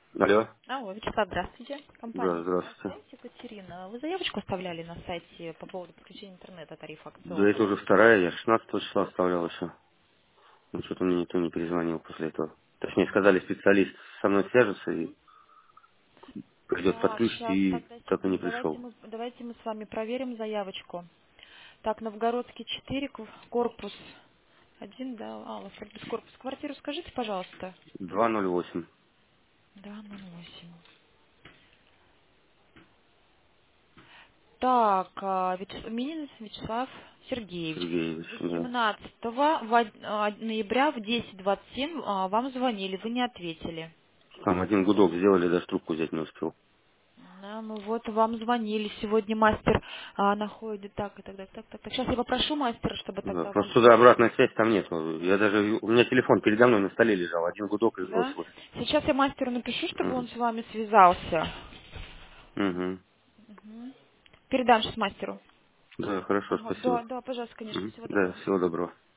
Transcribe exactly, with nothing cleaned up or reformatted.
Алло. Алло, Вячеслав, здравствуйте. Да, Компания здравствуйте. Связь, Екатерина. Вы заявочку оставляли на сайте по поводу подключения интернета, тарифа Да это акционного? уже вторая, я шестнадцатого числа оставлял еще. Но что-то мне никто не перезвонил после этого. Точнее, сказали, специалист со мной свяжется и придет Так, подключить, сейчас, и тогда так и не секунду, давайте пришел. мы, давайте мы с вами проверим заявочку. Так, Новгородский четыре, кв- корпус один, да, а, у вас корпус, корпус. Квартиру скажите, пожалуйста. два ноль восемь. Да, ноль восемь. Так, а, Вячес- Минин Вячеслав Сергеевич. Сергеевич, да. восемнадцатого в од- а, ноября в десять двадцать семь а, вам звонили, вы не ответили. Там один гудок сделали, даже трубку взять не успел. Да, ну вот вам звонили сегодня мастер а, находит так и так, так, так, так, так. Сейчас я попрошу мастера, чтобы Да, тогда просто вам. туда обратная связь там нет. Я даже, у меня телефон передо мной на столе лежал, один гудок и Да? сбросилось. Сейчас я мастеру напишу, чтобы он Угу. с вами связался. Угу. Мгм. Передам сейчас мастеру. Да, хорошо, Ага, да, спасибо. да, пожалуйста, конечно, Мгм. всего Да, доброго. всего доброго.